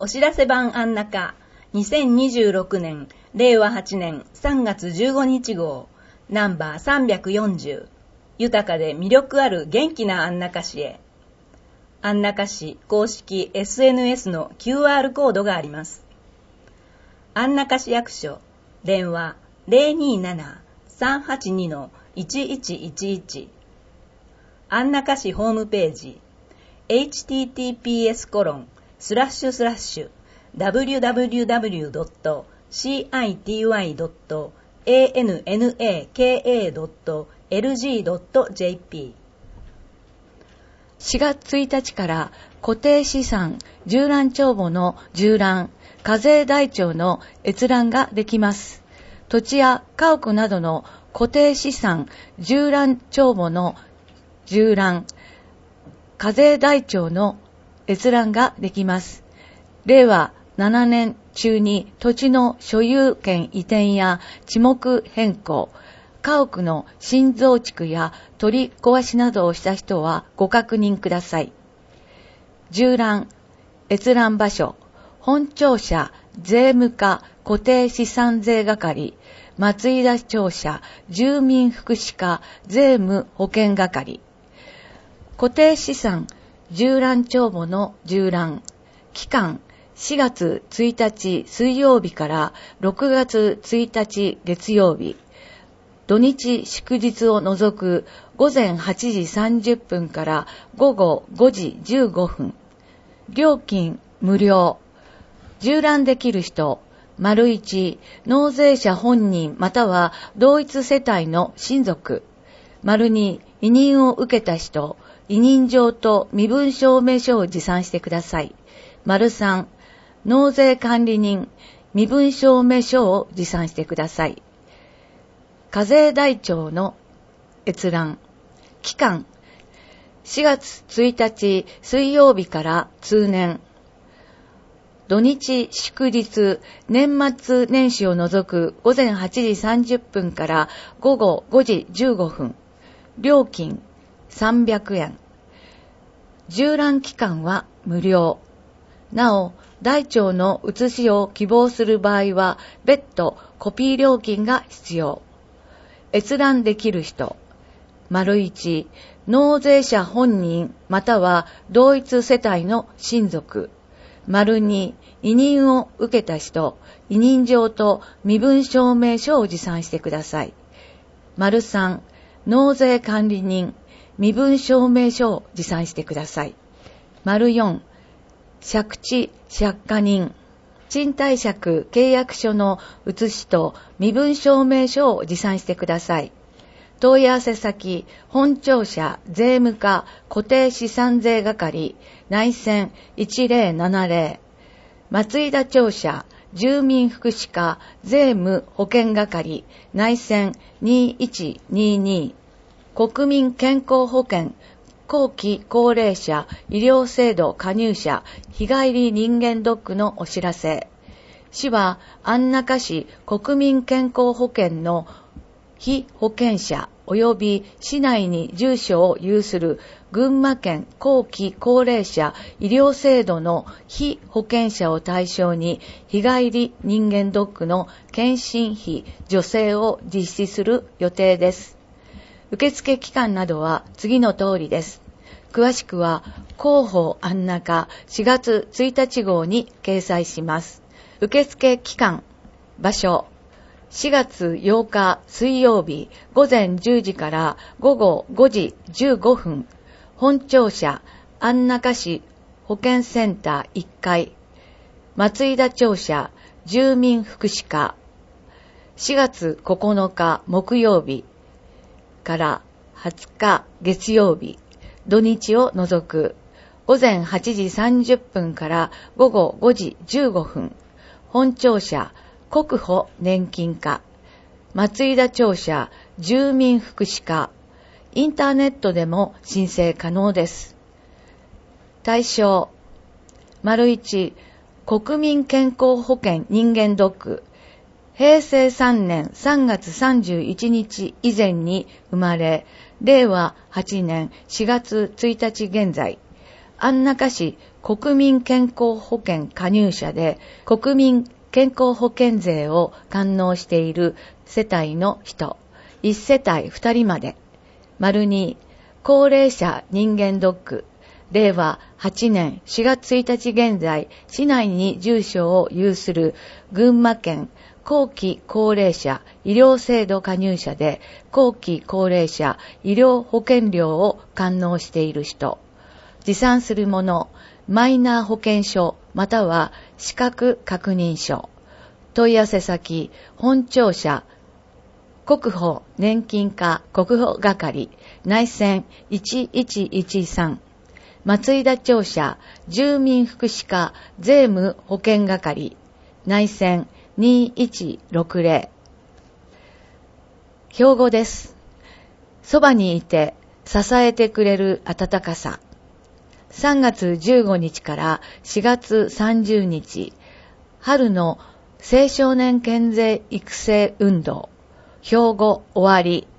お知らせ版安中2026年令和8年3月15日号ナンバー340豊かで魅力ある元気な安中市へ。安中市公式 SNS の QR コードがあります。安中市役所電話 027-382-1111 安中市ホームページ https://www.city.annaka.lg.jp 4月1日から固定資産縦覧帳簿の縦覧、課税台帳の閲覧ができます。土地や家屋などの固定資産縦覧帳簿の縦覧、課税台帳の閲覧ができます。令和7年中に土地の所有権移転や地目変更、家屋の新増築や取り壊しなどをした人はご確認ください。縦覧、閲覧場所、本庁舎税務課固定資産税係、松井田庁舎住民福祉課税務保険係。固定資産縦覧帳簿の縦覧、期間4月1日水曜日から6月1日月曜日、土日祝日を除く午前8時30分から午後5時15分。料金無料。縦覧できる人、1、納税者本人または同一世帯の親族。2、委任を受けた人、委任状と身分証明書を持参してください。3、納税管理人、身分証明書を持参してください。課税台帳の閲覧。期間4月1日水曜日から通年。土日祝日、年末年始を除く午前8時30分から午後5時15分。料金300円。縦覧期間は無料。なお、台帳の写しを希望する場合は別途コピー料金が必要。閲覧できる人、1、納税者本人または同一世帯の親族。2、委任を受けた人、委任状と身分証明書を持参してください。3、納税管理人、身分証明書を持参してください。4、借地借家人、賃貸借契約書の写しと身分証明書を持参してください。問い合わせ先、本庁舎税務課固定資産税係、内線1070、松井田庁舎住民福祉課税務保険係、内線2122、国民健康保険後期高齢者医療制度加入者日帰り人間ドックのお知らせ。市は安中市国民健康保険の被保険者及び市内に住所を有する群馬県後期高齢者医療制度の被保険者を対象に日帰り人間ドックの検診費助成を実施する予定です。受付期間などは次の通りです。詳しくは広報安中4月1日号に掲載します。受付期間、場所、4月8日水曜日午前10時から午後5時15分、本庁舎安中市保健センター1階、松井田庁舎住民福祉課。4月9日木曜日から20日月曜日、土日を除く午前8時30分から午後5時15分、本庁舎国保年金課、松井田庁舎住民福祉課。インターネットでも申請可能です。対象、1、国民健康保険人間ドック、平成3年3月31日以前に生まれ、令和8年4月1日現在、 安中市国民健康保険加入者で国民健康保険税を堪能している世帯の人、1世帯2人まで。2、高齢者人間ドック、令和8年4月1日現在、市内に住所を有する群馬県後期高齢者医療制度加入者で後期高齢者医療保険料を堪能している人、持参するもの、マイナー保険証または資格確認書。問い合わせ先、本庁舎、国保年金課国保係、内線1113、松井田庁舎、住民福祉課税務保険係、内線2160。標語です。そばにいて支えてくれる温かさ。3月15日から4月30日、春の青少年健全育成運動、標語終わり。